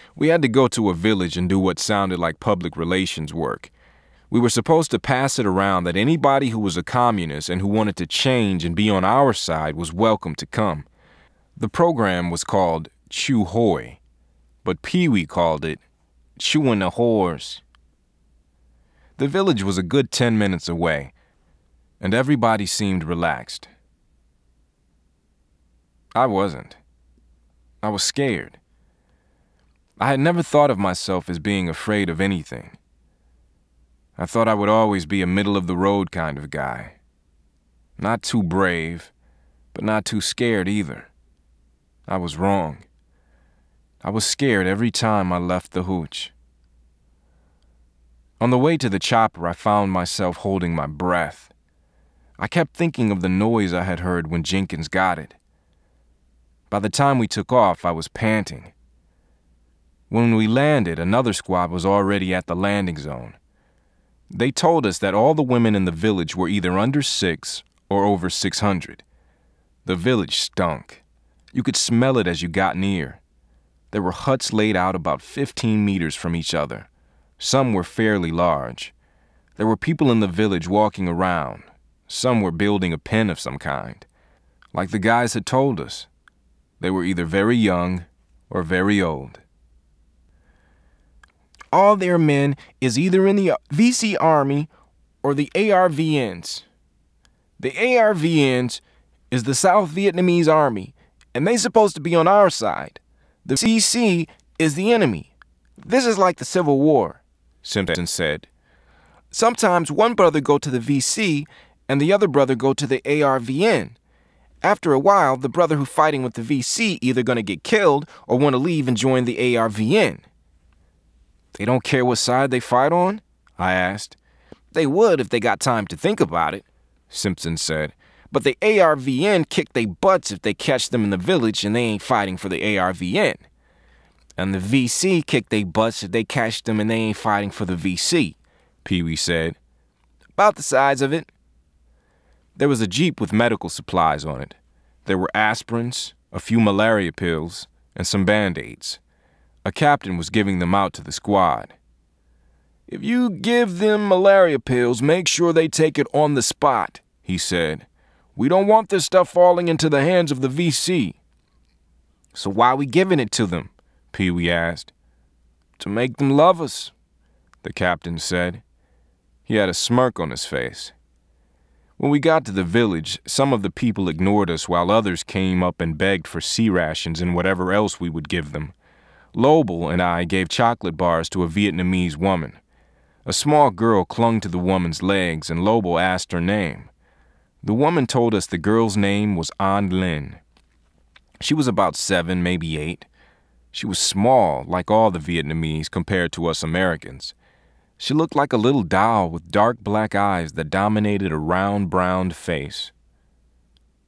We had to go to a village and do what sounded like public relations work. We were supposed to pass it around that anybody who was a communist and who wanted to change and be on our side was welcome to come. The program was called Chew Hoy, but Pee-wee called it Chewing the Whores. The village was a good 10 minutes away, and everybody seemed relaxed. I wasn't. I was scared. I had never thought of myself as being afraid of anything. I thought I would always be a middle-of-the-road kind of guy. Not too brave, but not too scared either. I was wrong. I was scared every time I left the hooch. On the way to the chopper, I found myself holding my breath. I kept thinking of the noise I had heard when Jenkins got it. By the time we took off, I was panting. When we landed, another squad was already at the landing zone. They told us that all the women in the village were either under 6 or over 600. The village stunk. You could smell it as you got near. There were huts laid out about 15 meters from each other. Some were fairly large. There were people in the village walking around. Some were building a pen of some kind. Like the guys had told us, they were either very young or very old. All their men is either in the VC Army or the ARVNs. The ARVNs is the South Vietnamese Army, and they supposed to be on our side. The CC is the enemy. This is like the Civil War, Simpson said. Sometimes one brother go to the VC and the other brother go to the ARVN. After a while, the brother who fighting with the VC either going to get killed or want to leave and join the ARVN. They don't care what side they fight on? I asked. They would if they got time to think about it, Simpson said. But the ARVN kick they butts if they catch them in the village and they ain't fighting for the ARVN. And the VC kick they butts if they catch them and they ain't fighting for the VC, Pee-wee said. About the size of it. There was a Jeep with medical supplies on it. There were aspirins, a few malaria pills, and some Band-Aids. A captain was giving them out to the squad. If you give them malaria pills, make sure they take it on the spot, he said. We don't want this stuff falling into the hands of the VC. So why are we giving it to them? Pee-wee asked. To make them love us, the captain said. He had a smirk on his face. When we got to the village, some of the people ignored us while others came up and begged for sea rations and whatever else we would give them. Lobel and I gave chocolate bars to a Vietnamese woman. A small girl clung to the woman's legs and Lobel asked her name. The woman told us the girl's name was An Lin. She was about 7, maybe 8. She was small, like all the Vietnamese compared to us Americans. She looked like a little doll with dark black eyes that dominated a round, brown face.